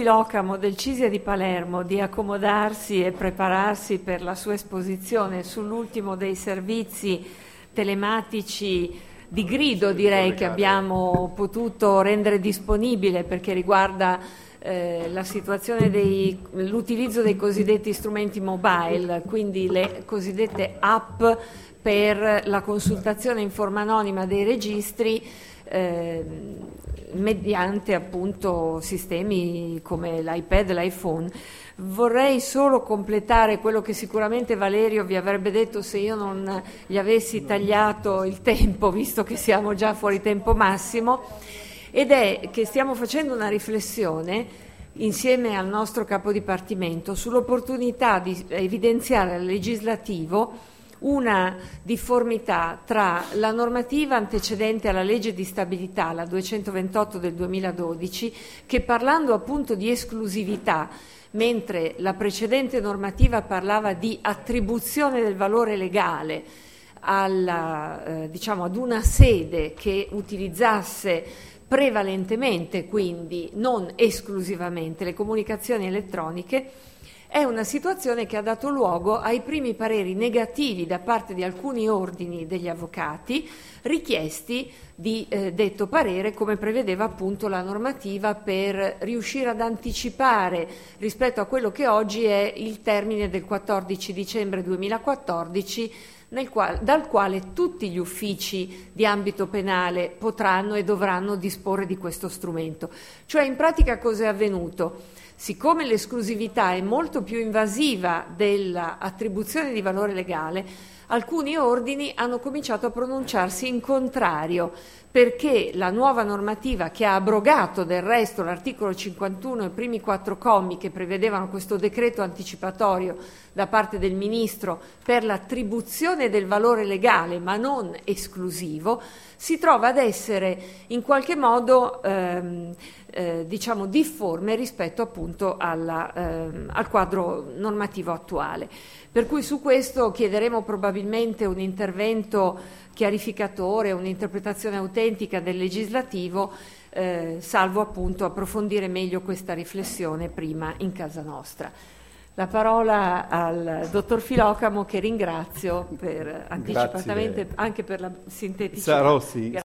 Filocamo del CISIA di Palermo di accomodarsi e prepararsi per la sua esposizione sull'ultimo dei servizi telematici di grido, direi, che abbiamo potuto rendere disponibile, perché riguarda la situazione l'utilizzo dei cosiddetti strumenti mobile, quindi le cosiddette app per la consultazione in forma anonima dei registri mediante appunto sistemi come l'iPad e l'iPhone. Vorrei solo completare quello che sicuramente Valerio vi avrebbe detto se io non gli avessi tagliato il tempo, visto che siamo già fuori tempo massimo, ed è che stiamo facendo una riflessione insieme al nostro capo dipartimento sull'opportunità di evidenziare al legislativo una difformità tra la normativa antecedente alla legge di stabilità, la 228 del 2012, che parlando appunto di esclusività, mentre la precedente normativa parlava di attribuzione del valore legale ad una sede che utilizzasse prevalentemente, quindi non esclusivamente, le comunicazioni elettroniche, è una situazione che ha dato luogo ai primi pareri negativi da parte di alcuni ordini degli avvocati richiesti di detto parere, come prevedeva appunto la normativa, per riuscire ad anticipare rispetto a quello che oggi è il termine del 14 dicembre 2014, dal quale tutti gli uffici di ambito penale potranno e dovranno disporre di questo strumento. Cioè, in pratica, cosa è avvenuto? Siccome l'esclusività è molto più invasiva dell'attribuzione di valore legale, alcuni ordini hanno cominciato a pronunciarsi in contrario, perché la nuova normativa, che ha abrogato del resto l'articolo 51 e i primi 4 commi che prevedevano questo decreto anticipatorio da parte del Ministro per l'attribuzione del valore legale ma non esclusivo, si trova ad essere in qualche modo difforme rispetto appunto al quadro normativo attuale. Per cui su questo chiederemo probabilmente un intervento chiarificatore, un'interpretazione autentica del legislativo, salvo appunto approfondire meglio questa riflessione prima in casa nostra. La parola al dottor Filocamo, che ringrazio anticipatamente anche per la sinteticità. Sarò sì.